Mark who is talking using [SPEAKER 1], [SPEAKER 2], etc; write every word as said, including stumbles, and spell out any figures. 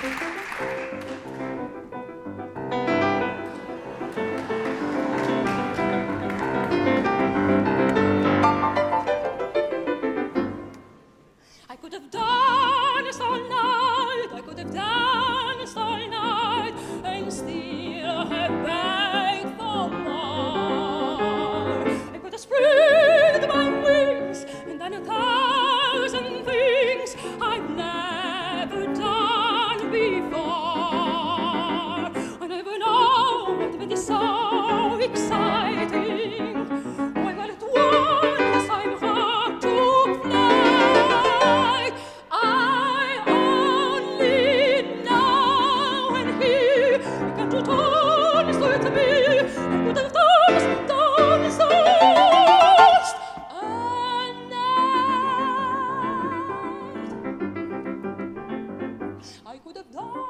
[SPEAKER 1] I could have danced all night, I could have danced all night, and still have begged for more. I could have spread my wings and done a thousand things I've never done before. I never know what it is so exciting when all at once I'm hard to fly. I only know and hear you can't dance with me. I could have danced, danced, danced all night. I could have danced.